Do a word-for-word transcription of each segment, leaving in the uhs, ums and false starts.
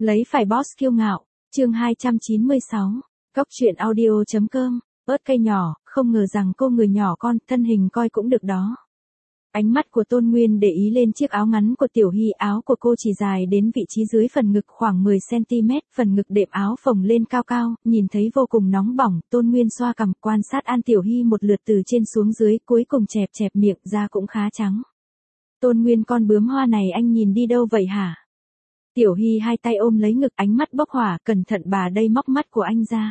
Lấy phải boss kiêu ngạo, chương hai trăm chín mươi sáu, Cóc truyện audio.com, ớt cây nhỏ, không ngờ rằng cô người nhỏ con, thân hình coi cũng được đó. Ánh mắt của Tôn Nguyên để ý lên chiếc áo ngắn của Tiểu Hy, áo của cô chỉ dài đến vị trí dưới phần ngực khoảng mười xăng ti mét, phần ngực đệm áo phồng lên cao cao, nhìn thấy vô cùng nóng bỏng. Tôn Nguyên xoa cằm quan sát An Tiểu Hy một lượt từ trên xuống dưới, cuối cùng chẹp chẹp miệng, da cũng khá trắng. Tôn Nguyên, con bướm hoa này anh nhìn đi đâu vậy hả? Tiểu Hy hai tay ôm lấy ngực, ánh mắt bốc hỏa, cẩn thận bà đây móc mắt của anh ra.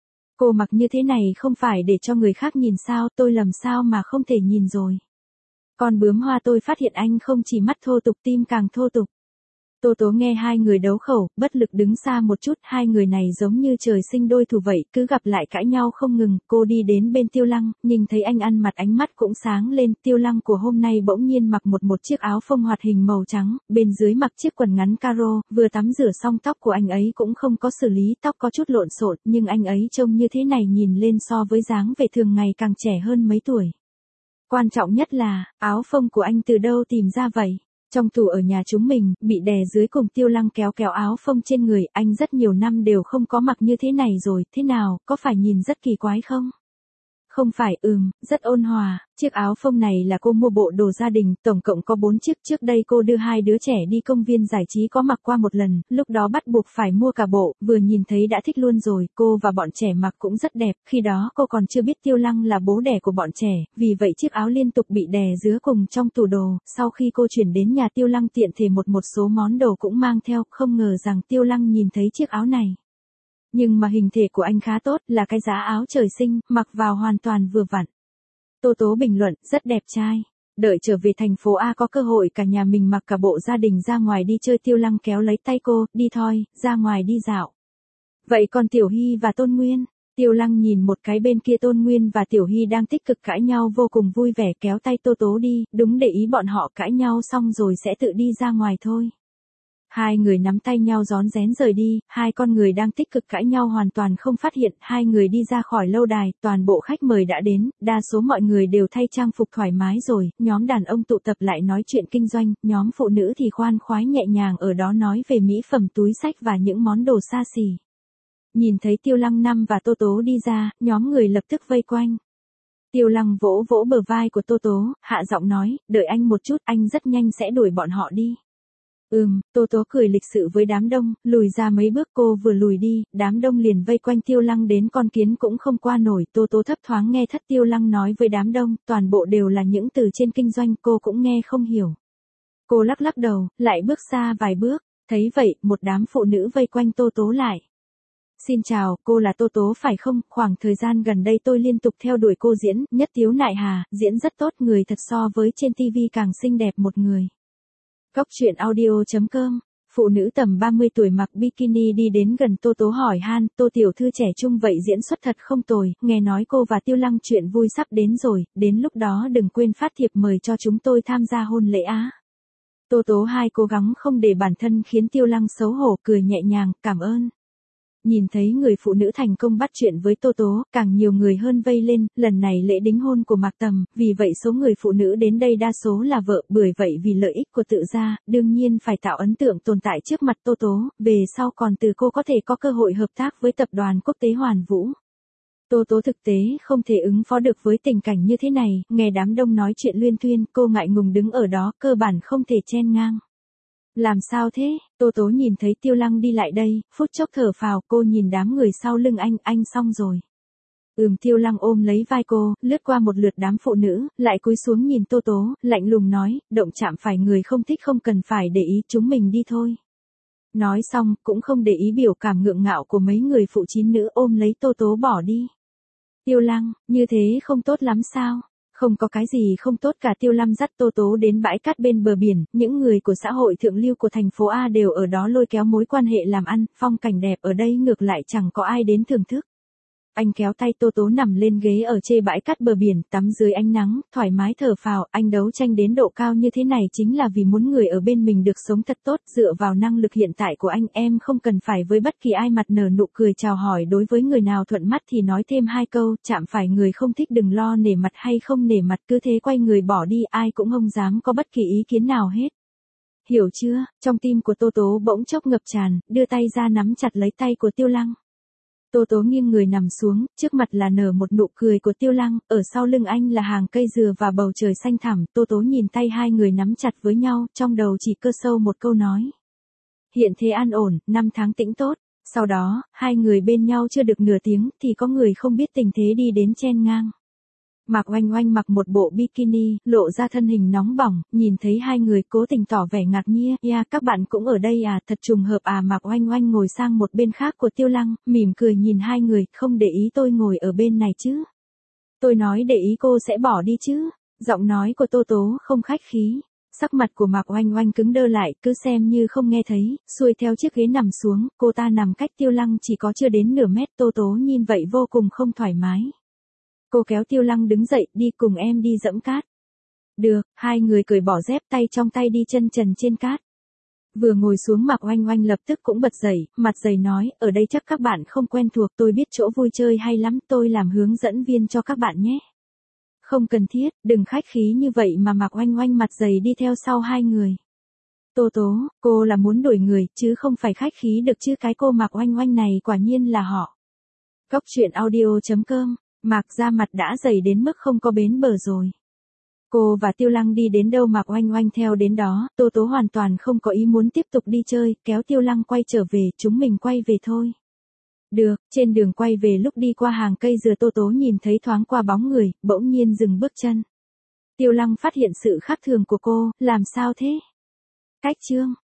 Cô mặc như thế này không phải để cho người khác nhìn sao, tôi làm sao mà không thể nhìn rồi. Con bướm hoa, tôi phát hiện anh không chỉ mắt thô tục tim càng thô tục. Tô Tố nghe hai người đấu khẩu, bất lực đứng xa một chút, hai người này giống như trời sinh đôi thù vậy, cứ gặp lại cãi nhau không ngừng. Cô đi đến bên Tiêu Lăng, nhìn thấy anh ăn mặt, ánh mắt cũng sáng lên. Tiêu Lăng của hôm nay bỗng nhiên mặc một một chiếc áo phông hoạt hình màu trắng, bên dưới mặc chiếc quần ngắn caro, vừa tắm rửa xong tóc của anh ấy cũng không có xử lý, tóc có chút lộn xộn, nhưng anh ấy trông như thế này nhìn lên so với dáng vẻ thường ngày càng trẻ hơn mấy tuổi. Quan trọng nhất là, áo phông của anh từ đâu tìm ra vậy? Trong tủ ở nhà chúng mình, bị đè dưới cùng. Tiêu Lăng kéo kéo áo phông trên người, anh rất nhiều năm đều không có mặc như thế này rồi, thế nào, có phải nhìn rất kỳ quái không? Không phải, ừm, rất ôn hòa. Chiếc áo phông này là cô mua bộ đồ gia đình, tổng cộng có bốn chiếc. Trước đây cô đưa hai đứa trẻ đi công viên giải trí có mặc qua một lần, lúc đó bắt buộc phải mua cả bộ, vừa nhìn thấy đã thích luôn rồi. Cô và bọn trẻ mặc cũng rất đẹp, khi đó cô còn chưa biết Tiêu Lăng là bố đẻ của bọn trẻ, vì vậy chiếc áo liên tục bị đè dưới cùng trong tủ đồ. Sau khi cô chuyển đến nhà Tiêu Lăng tiện thể một một số món đồ cũng mang theo, không ngờ rằng Tiêu Lăng nhìn thấy chiếc áo này. Nhưng mà hình thể của anh khá tốt, là cái giá áo trời sinh, mặc vào hoàn toàn vừa vặn. Tô Tố bình luận, rất đẹp trai. Đợi trở về thành phố A có cơ hội cả nhà mình mặc cả bộ gia đình ra ngoài đi chơi. Tiêu Lăng kéo lấy tay cô, đi thôi, ra ngoài đi dạo. Vậy còn Tiểu Hy và Tôn Nguyên? Tiêu Lăng nhìn một cái bên kia, Tôn Nguyên và Tiểu Hy đang tích cực cãi nhau vô cùng vui vẻ, kéo tay Tô Tố đi, đúng để ý bọn họ cãi nhau xong rồi sẽ tự đi ra ngoài thôi. Hai người nắm tay nhau rón rén rời đi, hai con người đang tích cực cãi nhau hoàn toàn không phát hiện. Hai người đi ra khỏi lâu đài, toàn bộ khách mời đã đến, đa số mọi người đều thay trang phục thoải mái rồi, nhóm đàn ông tụ tập lại nói chuyện kinh doanh, nhóm phụ nữ thì khoan khoái nhẹ nhàng ở đó nói về mỹ phẩm, túi xách và những món đồ xa xỉ. Nhìn thấy Tiêu Lăng Năm và Tô Tố đi ra, nhóm người lập tức vây quanh. Tiêu Lăng vỗ vỗ bờ vai của Tô Tố, hạ giọng nói, đợi anh một chút, anh rất nhanh sẽ đuổi bọn họ đi. Ừm, Tô Tố cười lịch sự với đám đông, lùi ra mấy bước. Cô vừa lùi đi, đám đông liền vây quanh Tiêu Lăng đến con kiến cũng không qua nổi. Tô Tố thấp thoáng nghe thất Tiêu Lăng nói với đám đông, toàn bộ đều là những từ trên kinh doanh, cô cũng nghe không hiểu. Cô lắc lắc đầu, lại bước xa vài bước, thấy vậy, một đám phụ nữ vây quanh Tô Tố lại. Xin chào, cô là Tô Tố phải không? Khoảng thời gian gần đây tôi liên tục theo đuổi cô diễn, nhất tiếu nại hà, diễn rất tốt, người thật so với trên ti vi càng xinh đẹp một người. Cóc truyện audio.com, phụ nữ tầm ba mươi tuổi mặc bikini đi đến gần Tô Tố hỏi han, Tô tiểu thư trẻ trung vậy diễn xuất thật không tồi, nghe nói cô và Tiêu Lăng chuyện vui sắp đến rồi, đến lúc đó đừng quên phát thiệp mời cho chúng tôi tham gia hôn lễ á. Tô Tố hai cố gắng không để bản thân khiến Tiêu Lăng xấu hổ, cười nhẹ nhàng, cảm ơn. Nhìn thấy người phụ nữ thành công bắt chuyện với Tô Tố, càng nhiều người hơn vây lên. Lần này lễ đính hôn của Mạc Tầm, vì vậy số người phụ nữ đến đây đa số là vợ, bởi vậy vì lợi ích của tự gia, đương nhiên phải tạo ấn tượng tồn tại trước mặt Tô Tố, về sau còn từ cô có thể có cơ hội hợp tác với tập đoàn quốc tế Hoàn Vũ. Tô Tố thực tế không thể ứng phó được với tình cảnh như thế này, nghe đám đông nói chuyện luyên thuyên, cô ngại ngùng đứng ở đó, cơ bản không thể chen ngang. Làm sao thế? Tô Tố nhìn thấy Tiêu Lăng đi lại đây, phút chốc thở phào, cô nhìn đám người sau lưng anh, anh xong rồi. Ừm, Tiêu Lăng ôm lấy vai cô, lướt qua một lượt đám phụ nữ, lại cúi xuống nhìn Tô Tố, lạnh lùng nói, động chạm phải người không thích không cần phải để ý, chúng mình đi thôi. Nói xong, cũng không để ý biểu cảm ngượng ngạo của mấy người phụ chín nữ, ôm lấy Tô Tố bỏ đi. Tiêu Lăng, như thế không tốt lắm sao? Không có cái gì không tốt cả. Tiêu Lăng dắt Tô Tố đến bãi cát bên bờ biển, những người của xã hội thượng lưu của thành phố A đều ở đó lôi kéo mối quan hệ làm ăn, phong cảnh đẹp ở đây ngược lại chẳng có ai đến thưởng thức. Anh kéo tay Tô Tố nằm lên ghế ở trên bãi cát bờ biển, tắm dưới ánh nắng, thoải mái thở phào. Anh đấu tranh đến độ cao như thế này chính là vì muốn người ở bên mình được sống thật tốt, dựa vào năng lực hiện tại của anh, em không cần phải với bất kỳ ai mặt nở nụ cười chào hỏi, đối với người nào thuận mắt thì nói thêm hai câu, chạm phải người không thích đừng lo nể mặt hay không nể mặt, cứ thế quay người bỏ đi, ai cũng không dám có bất kỳ ý kiến nào hết. Hiểu chưa, trong tim của Tô Tố bỗng chốc ngập tràn, đưa tay ra nắm chặt lấy tay của Tiêu Lăng. Tô Tố nghiêng người nằm xuống, trước mặt là nở một nụ cười của Tiêu Lăng, ở sau lưng anh là hàng cây dừa và bầu trời xanh thẳm. Tô Tố nhìn tay hai người nắm chặt với nhau, trong đầu chỉ cơ sâu một câu nói. Hiện thế an ổn, năm tháng tĩnh tốt. Sau đó, hai người bên nhau chưa được nửa tiếng thì có người không biết tình thế đi đến chen ngang. Mạc Oanh Oanh mặc một bộ bikini, lộ ra thân hình nóng bỏng, nhìn thấy hai người cố tình tỏ vẻ ngạc nhiên. Yeah, các bạn cũng ở đây à, thật trùng hợp à. Mạc Oanh Oanh ngồi sang một bên khác của Tiêu Lăng, mỉm cười nhìn hai người, không để ý tôi ngồi ở bên này chứ. Tôi nói để ý cô sẽ bỏ đi chứ. Giọng nói của Tô Tố không khách khí. Sắc mặt của Mạc Oanh Oanh cứng đơ lại, cứ xem như không nghe thấy, xuôi theo chiếc ghế nằm xuống. Cô ta nằm cách Tiêu Lăng chỉ có chưa đến nửa mét. Tô Tố nhìn vậy vô cùng không thoải mái. Cô kéo Tiêu Lăng đứng dậy, đi cùng em đi dẫm cát. Được, hai người cởi bỏ dép, tay trong tay đi chân trần trên cát. Vừa ngồi xuống Mạc Oanh Oanh lập tức cũng bật dậy, mặt dày nói, ở đây chắc các bạn không quen thuộc, tôi biết chỗ vui chơi hay lắm, tôi làm hướng dẫn viên cho các bạn nhé. Không cần thiết, đừng khách khí như vậy mà. Mạc Oanh Oanh mặt dày đi theo sau hai người. Tô Tố, cô là muốn đuổi người, chứ không phải khách khí được chứ. Cái cô Mạc Oanh Oanh này quả nhiên là họ. Cóc truyện audio chấm com. Mạc ra mặt đã dày đến mức không có bến bờ rồi. Cô và Tiêu Lăng đi đến đâu Mạc Oanh Oanh theo đến đó. Tô Tố hoàn toàn không có ý muốn tiếp tục đi chơi, kéo Tiêu Lăng quay trở về, chúng mình quay về thôi. Được, trên đường quay về lúc đi qua hàng cây dừa Tô Tố nhìn thấy thoáng qua bóng người, bỗng nhiên dừng bước chân. Tiêu Lăng phát hiện sự khác thường của cô, làm sao thế? Cách chương.